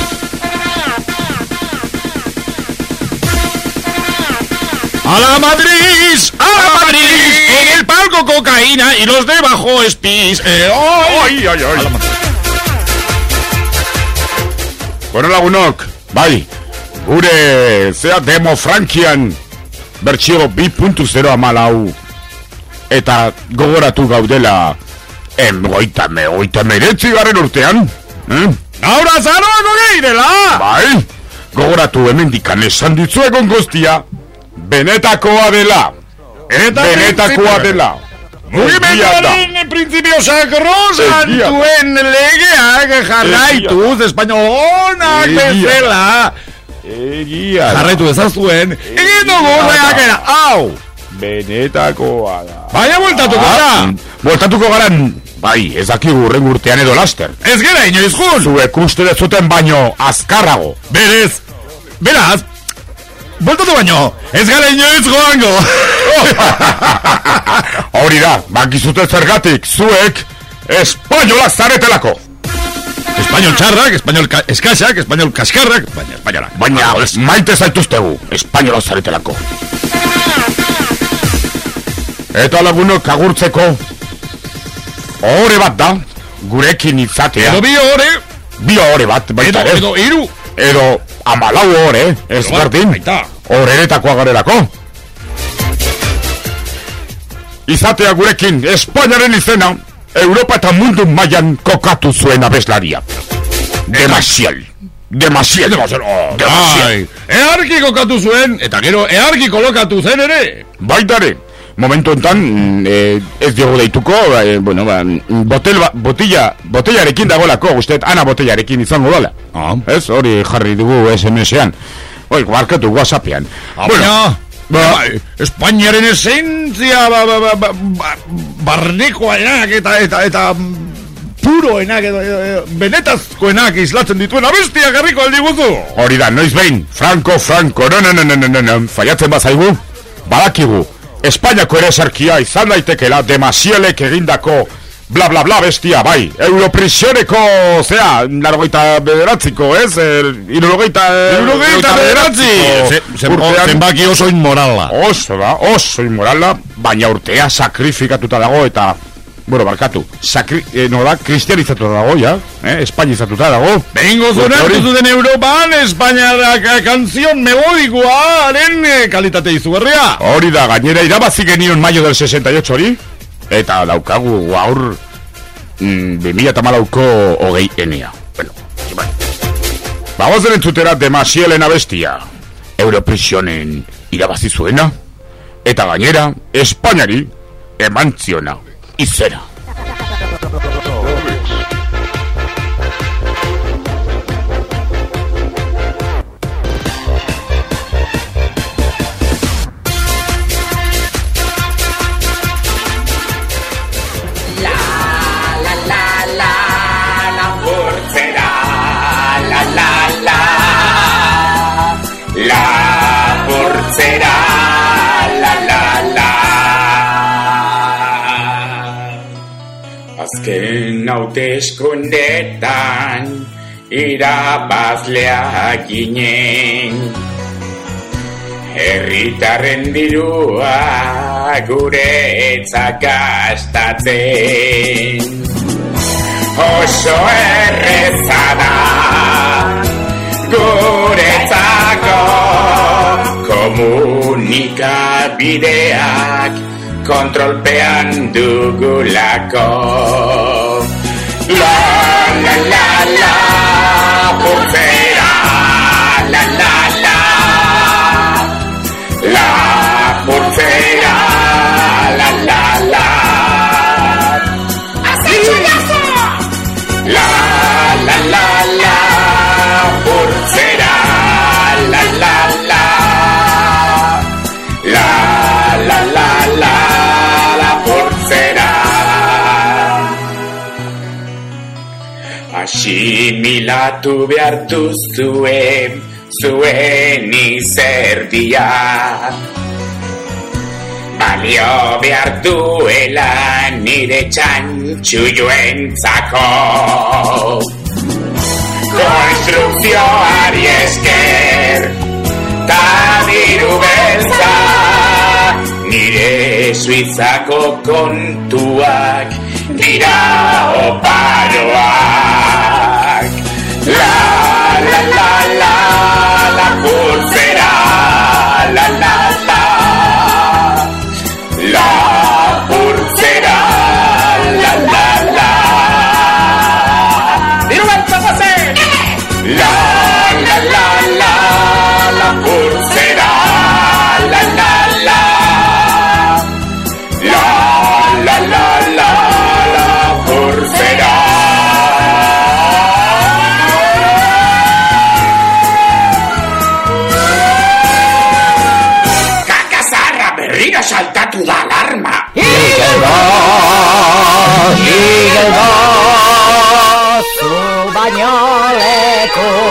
¡A la Madrid! ¡A la Madrid! En el palco cocaína y los de bajo espis. ¡Ay! Bueno, lagunok, bai, gure zea demofrankian bertsio 2.0 amalau eta gogoratu gaudela oita meretzi garen urtean. Ahora zaroako geirela! Bai, gogoratu hemendikan esan ditzu egon guztia, benetakoa dela. Mugimenduaren printzipio sakrosantuen legeak jarraituz espainonak bezala. Jarraitu ezazuen. Egin dugu reakera, hau! Benetakoa da. Baina bueltatuko gara. Bueltatuko gara, bai, ez dakigu hurrengo urtean edo laster. Ez gara inoiz jun. Zuek uste dezuten baino azkarrago. Beraz, bueltatu baino, ez gara inoiz joango. Hori da, bakizute zergatik, zuek espainolak zaretelako. Espainol txarrak, espainol eskaxak, espainol kaskarrak, baina maite zaituztegu, espainolak zaretelako. Eta lagunok agurtzeko ohore bat da, gurekin izatea. Edo bi ohore bat, baita ere. Edo hiru. Edo 14 ohore, ez berdin. Horretakoa garelako. Izatea gurekin, Espainiaren izena, Europa eta mundu mailan kokatu zuen abeslaria. Demasial. Earki kokatu zuen, eta gero earki kolokatu zen ere. Baitare. Momentu enten, ez diogu deituko, botellarekin dagoelako, guztet, ana botellarekin izango dela. Ez, hori jarri dugu SMS-ean. Hoi, barkatu WhatsApp-ean. Espainiaren esentzia, barnekoenak eta puroenak, benetazkoenak islatzen dituen abestia garriko aldi guzu. Hori da, noiz behin, Franco, no, fallatzen bazaigu, badakigu. Espainiako ere zerkia izan daitekela demasielek egindako bla bla bla bestia, bai. Europrisioneko, zera, 89ko, ez? 79. Zenbaki oso inmorala. Oso inmorala, baina urtea sakrifikatuta dago eta... Bueno, barkatu, kristianizatuta dago, ja? Espainizatuta dago. Bengo zonartu zuten Europan, Espainiarak kanzion melodikoaren kalitate izugarria. Hori da, gainera irabazi genion maio del 68 hori. Eta daukagu gaur 2014ko 20ea. Bueno, bai. Bagozen entzutera demasielen abestia. Europrisionen irabazi zuena. Eta gainera, Espainiari eman ziona. Izera. Azken hauteskundetan irabazleak ginen, herritarren dirua guretzak gastatzen. Oso erreza da guretzako komunikabideak kontrolpean dugulako. La la la la pulsera, la la la la pulsera, la la la. ¡Has hecho ya sea! La la la la pulsera, la la la la la la la. Asimilatu behar zuen izerdia, balio behar duela nire txantxuioentzako. Konstrukzioari esker ta diru beltza, nire Suizako kontuak dira oparoak. La la la la la pulsera, la la la la pulsera, la la la. Diru beltza pasen. La la la la la pulsera, la la la la la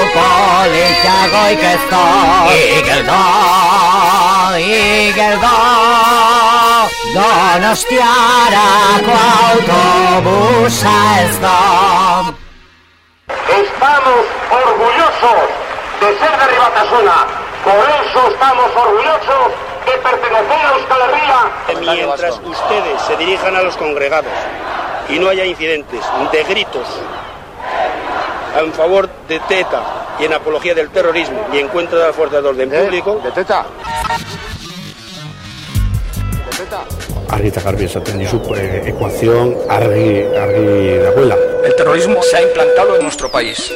politiagoik ez da. Igeldo, Donostiarako autobusa ez da. Estamos orgullosos de ser de Ribatasuna. Por eso estamos orgullosos de pertenecer a Euskal Herria. Mientras ustedes se dirijan a los congregados y no haya incidentes de gritos en favor de ETA y en apología del terrorismo y en contra de las fuerzas de orden público... ¿De ETA? Argi eta garbi esaten dizu, ecuación argi dagoela. El terrorismo se ha implantado en nuestro país.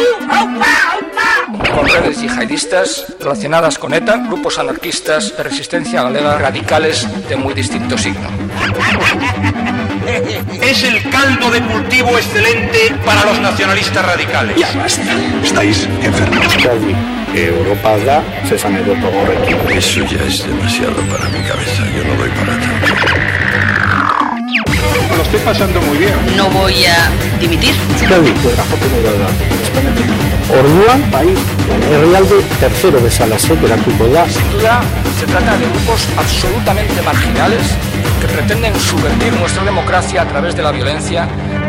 Con redes yihadistas relacionadas con ETA, grupos anarquistas de resistencia galega, radicales de muy distinto signo. Es el caldo de cultivo excelente para los nacionalistas radicales. Ya basta, estáis enfermos. Europa da, se sabe todo horrekin. Eso ya es demasiado para mi cabeza, yo no doy para tanto. Lo estoy pasando muy bien. No voy a dimitir. Euskadi, orduan, bai, herrialde tercero bezalaxe geratuko da. Sin duda, se trata de grupos absolutamente marginales que pretenden subvertir nuestra democracia a través de la violencia.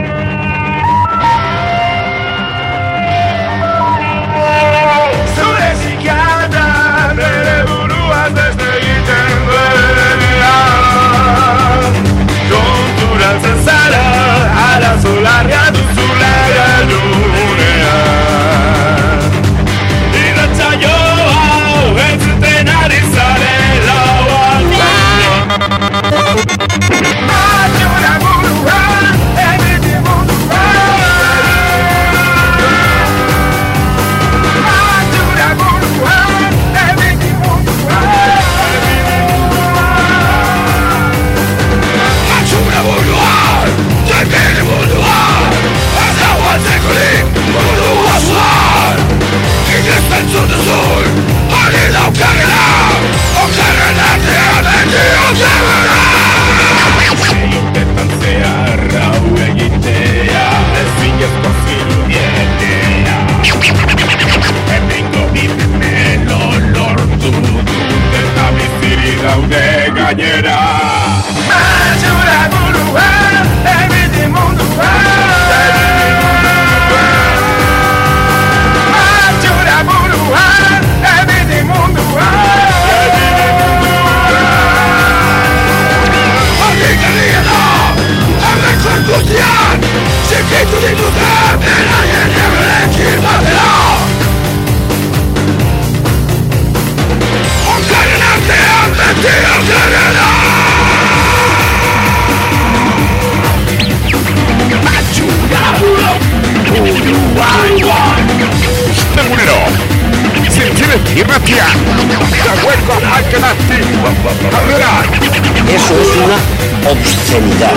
Eso es una obscenidad.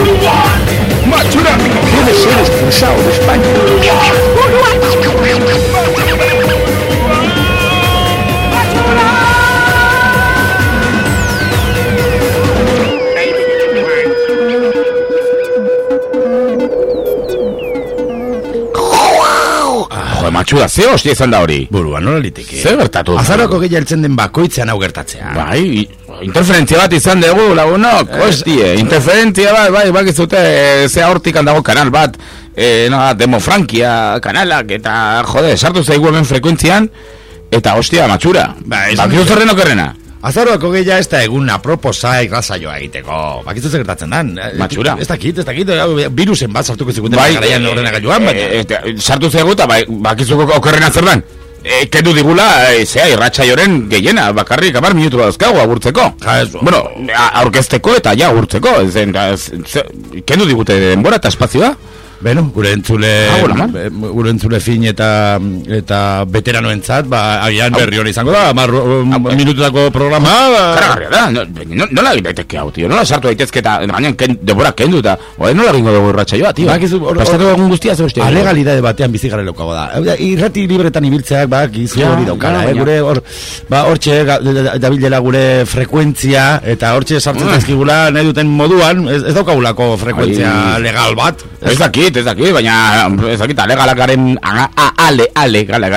Machura debe ser expulsado de España. Matxura, ze hostia izan da hori? Burua, nola liteke? Ze gertatu? Azaroko gehi heltzen den bakoitzean hau gertatzea. Bai, interferentzia bat izan dugu, lagunok, hostie. Interferentzia bat, bai, bakizute, ze hortikan dago kanal bat, Demofrankia kanalak, eta, jode, sartu zaigu hemen frekuentzian, eta hostia, matxura. Bakizu zerren okerrena? Azaroako gehiago ez da egun aproposa irrazaioa egiteko. Bakizu zer gertatzen dan. Matxura. Ez dakit, virusen bat sartuko zikuten garaian ordenagailuan, baina. Sartu zaigu eta bakizuko okerrena zer dan. Kendu digula, zea, irratsaioren gehiena, bakarrik 10 minutu dauzkagu agurtzeko. Bueno, aurkezteko eta ja agurtzeko. Kendu digute denbora eta espazioa. Beno, gure entzule fin eta veteranoentzat, agian berri hori izango da, 10 minututako programa. Karagarria da, nola daiteke hau, tio, nola sartu daitezke eta gainean denbora kendu eta nola gingo dugu irratsaioa, tio. Prestatu egun guztia ze uste. Alegalidade batean bizi garen lokago da. Irrati libretan ibiltzeak, gizu hori daukara. Gure hortxe dabilela gure frekuentzia eta hortxe sartzen zaizkigula nahi duten moduan, ez daukagulako frekuentzia legal bat. Ez dakit, baina ez dakit, alegaren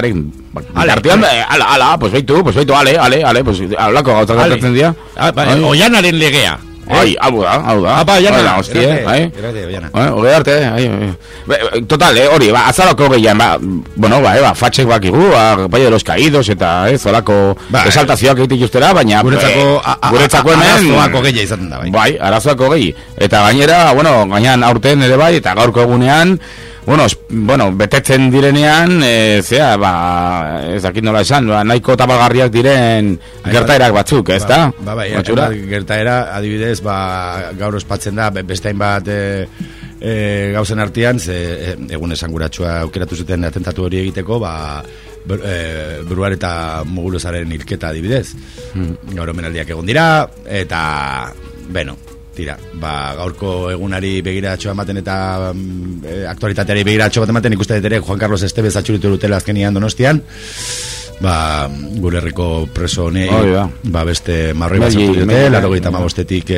Artean, ala, pues beitu, ale, pues alako gauza gertatzen dira. Oianaren legea. Hau da. Apa, Oiana, hostia, Oge arte, total, hori, azalako gehian, fatxek bakigu, Valle de los Caídos, eta, olako esaltazioak egite justera, baina guretzako hemen arazoako gehi izaten da, bai, arazoako gehi, eta gainera, gainan aurten ere bai, eta gaurko egunean, betetzen direnean, ez dakit nola esan, nahiko tabalgarriak diren gertaerak batzuk, ez da? Gertaera, adibidez, gaur ospatzen da, beste hainbat gauzen artean, egun esanguratsua aukeratu zuten atentatu hori egiteko, Buruar eta Muguruzaren hilketa adibidez. Gaur omenaldiak egon dira, eta, tira, gaurko egunari begiratxo ematen eta aktualitateari begiratxo bat ematen ikuste ere Juan Carlos Estevez atxuritu dutela azkenian Donostian, gure herriko preso honei beste marroi bat zautu dute, 85-etik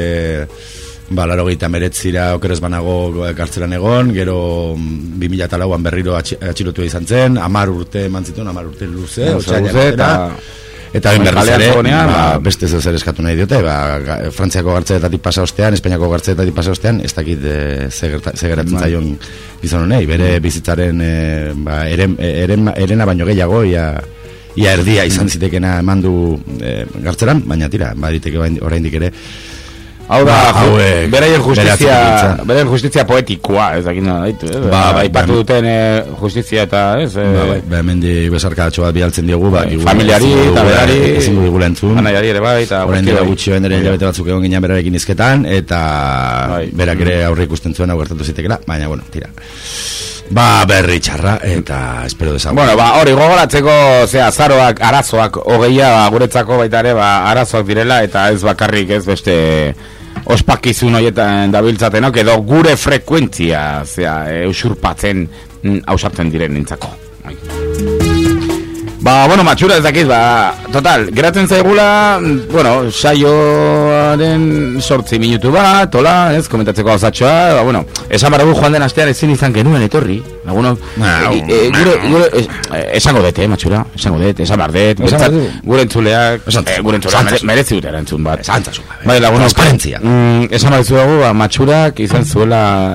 89 okerez banago kartzelan egon, gero 2004an berriro atxilotua izan zen, 10 urte emantzitun, 10 urte luze, eta ben berriz ere, beste zer eskatu nahi diote, Frantziako gartzeetatik pasa ostean, Espainiako gartzeetatik pasa ostean, ez dakit ze geratzen zaion gizon honei, bere bizitzaren erena baino gehiago, ia erdia izan zitekena eman du gartzeran, baina tira, baditeke oraindik ere. Hau da, beraien justizia poetikoa, ez dakit nola ditu, ipatu duten justizia eta, ez? Hemendi besarkatxo bat bialtzen diogu, familiari eta berari, ezingo digula entzun, anaiari ere bai, eta orain dira gutxi ere hilabete batzuk egon ginen berarekin izketan, eta berak ere aurre ikusten zuen hau gertatu zitekela, baina, tira. Berri txarra, eta espero desagun. Hori gogoratzeko, azaroak, arazoak, hogeia, guretzako baita ere, arazoak direla, eta ez bakarrik, ez beste ospakizun horietan dabiltzatenok, edo gure frekuentzia, usurpatzen, ausartzen diren nintzako. Matxura ez dakit, total, geratzen zaigula, saioaren 8 minutu bat, hola, ez, komentatzeko gauzatxoa, esan baragu joan den astean ezin izan genuen etorri, esango dut, matxura, esan bardet, gure entzuleak, merezi dut erantzun bat. Transparentzia. Esan barretzu dugu, matxurak izan zuela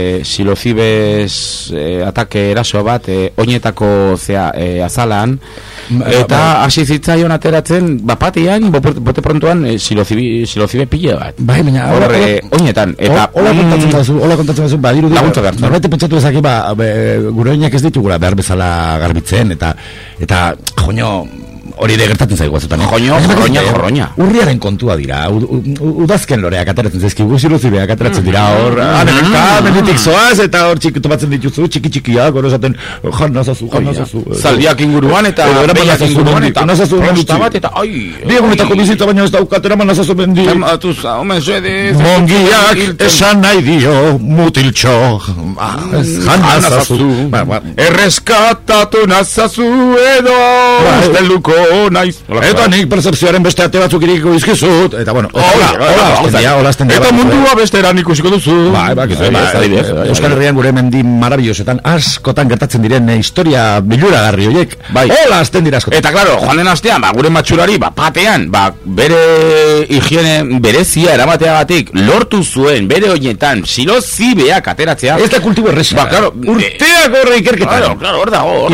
silozibes atake eraso bat, oinetako azalan, eta hasi zitzaion ateratzen bapatean, bote prontuan silozibe pila bat. Baina, oinetan. Hola kontatzen dazu, badiru dira. Norbait pentsatu ezaki, gure oinak ez ditugula behar bezala garbitzen, eta joño, hori de gertatzen zaigu batzutan. Jorroña. Urriaren kontua dira. Udazken loreak ateratzen zaizkigu, silozibeak ateratzen dira. Hor, benetik zoaz, eta hor topatzen dituzu, txiki-txikiak, hor esaten, jarnazazu. Zaldiak inguruan, eta behiak inguruan, eta prosta bat, eta biegunetako bizitza baina ez daukatera manazazu bendi. Mongiak esan nahi dio mutiltxo. Jarnazazu. Erreskatatu nazazu edo esteluko naiz. Eta nik percepzioaren beste ate batzuk irikiko izkizut. Eta hola, eta mundua beste eran ikusiko duzu. Euskal Herrian gure mendi marabillosetan askotan gertatzen diren historia biluragarri horiek. Hola, azten dira askotan. Eta klaro, joan den astean, gure matxurari, patean, bere higiene berezia eramateagatik lortu zuen bere oinetan silozibeak ateratzea. Ez da kultibo erresa. Urteak horre ikerketan. Claro, hor dago.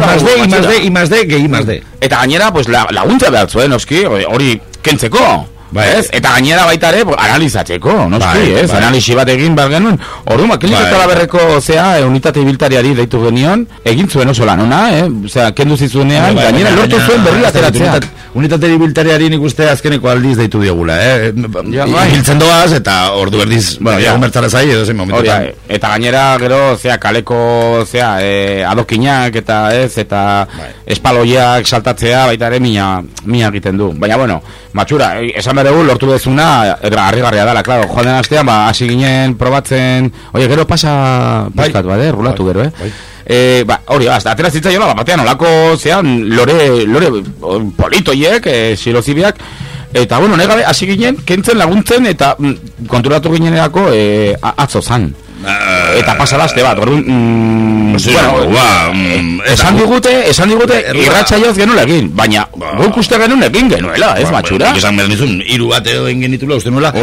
I+D. Eta gainera, laguntza behar zuen, noski, hori kentzeko. Eta gainera baita ere, analizatzeko, noski, analisi bat egin behar genuen. Orduan, kliniketara berreko, unitate ibiltariari deitu genion, egin zuen oso lan, kendu zizunean, gainera lortu zuen berri ateratzea. Unitate ibiltariari nik uste azkeneko aldiz deitu diogula, hiltzen doaz, eta ordu berdiz, egun bertzara zai, edo zein momentutan. Eta gainera, gero, kaleko, adokinak, eta espaloiak saltatzea, baita ere, mina egiten du. Baina, matxura, esan beregu, lortu dezuna, harrigarria dela, klaro, joan den astean, hasi ginen probatzen, gero pasa, rulatu gero, hori, atera zitzaiola, batean olako, lore politoiek, silozibiak, eta, negabe, hasi ginen, kentzen laguntzen, eta konturatu ginenerako, atzo zan. Eta pasalazte bat, orduan... Esan digute, irratsaioz genula egin, baina guk uste genuen egin genuela, ez matxura? Esan behar nizun, hiru bat edo egin genitula, uste nuela.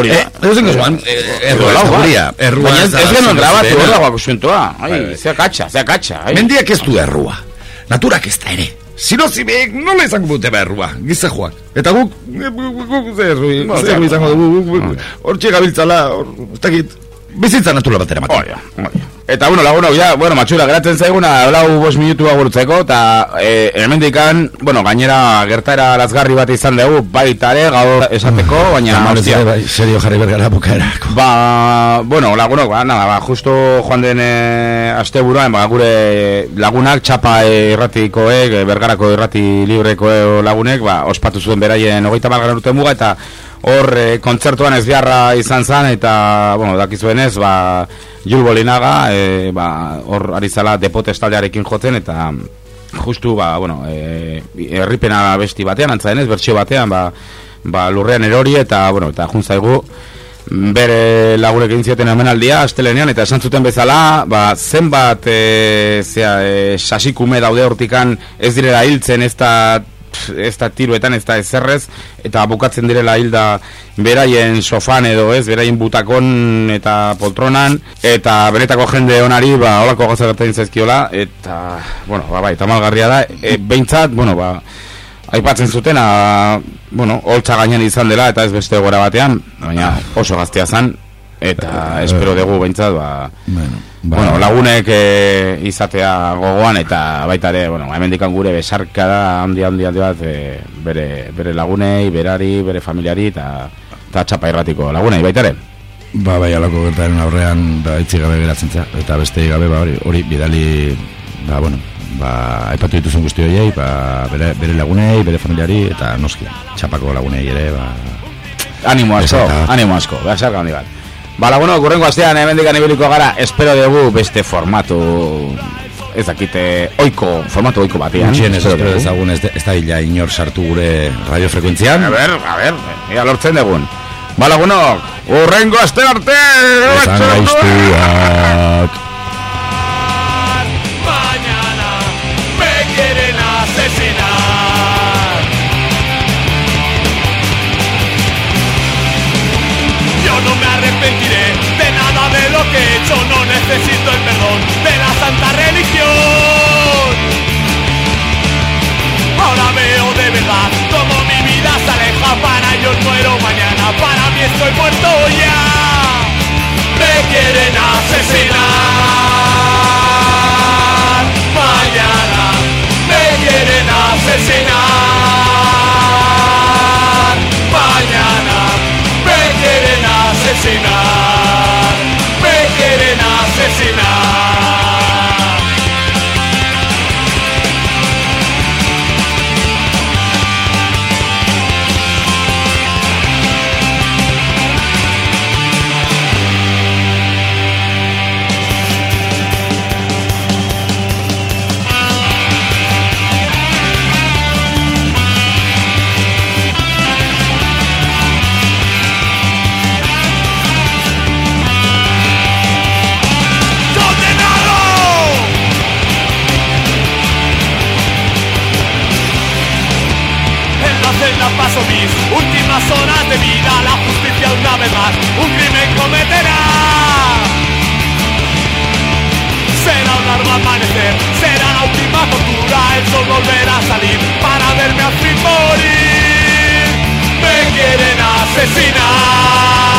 Baina ez genuen grabatu, hor dagoak usuentoa. Zea katxa. Mendiak ez du errua, naturak ez da ere. Sinozimek nola izango dute errua, giza joan. Eta guk zer izango dugu, hortxe gabiltzala, bizitza natura batera maten. Eta, lagunok, matxura, geratzen zaiguna, lau 5 minutua gurutzeko, eta hemendikan, gainera gertaera lazgarri bat izan dugu, baitare, gaur esateko, baina... Serio jarri bergara bukaerako. Lagunok, justo joan den asteburuan, gure lagunak, txapa irratikoek, bergarako irrati libreko lagunek, ospatu zuen beraien 30 urte muga, eta hor kontzertuan ez biharra izan zen, eta, dakizuenez, Jul Bolinaga, hor ari zala Depote estaldearekin jotzen, eta justu, erripena besti batean, antzadenez, bertsio batean, lurrean erori, eta juntzaigu, bere lagunek egin zioten omenaldia, astelenean, eta esan zuten bezala, zenbat sasikume daude hortikan ez direla hiltzen ez da tiruetan, ez da ezerrez, eta bukatzen direla hilda beraien sofan edo ez, beraien butakon eta poltronan, eta benetako jende onari, holako gozagatzen zaizkiola, eta, tamalgarria da, behintzat, aipatzen zutena, holtza gainean izan dela, eta ez beste gora batean, baina oso gaztea zan, eta espero dugu behintzat, lagunek izatea gogoan, eta baita ere, hemendikan gure besarka da handi bat bere lagunei, berari, bere familiari, eta txapa irratiko lagunei, baita ere. Alako gertaren aurrean, itzi gabe geratzen za, eta beste gabe, hori bidali, aipatu dituzun guzti horiei, bere lagunei, bere familiari, eta noski, txapako lagunei ere, animo asko, besarka handi bat. Gurrengo astean hemendikan ibiliko gara, espero dugu beste formatu, ez dakite, formatu oiko batean. Espero dezagun ez da illa inor sartu gure radiofrekuentzian. A ver, ea lortzen dugun. Lagunok, gurrengo astean arte! Esan gaiztuak! Mañana me quieren asesinar. Yo no me arrepentiré de nada de lo que he hecho, no necesito el perdón de la santa religión. Ahora veo de verdad cómo mi vida se aleja, para ellos muero mañana, para mí estoy muerto ya. Me quieren asesinar, mañana me quieren asesinar, mañana me quieren asesinar, me quieren asesinar. Paso mis últimas horas de vida, la justicia una vez más un crimen cometerá. Será un largo amanecer, será la última tortura, el sol volverá a salir para verme al fin morir. Me quieren asesinar.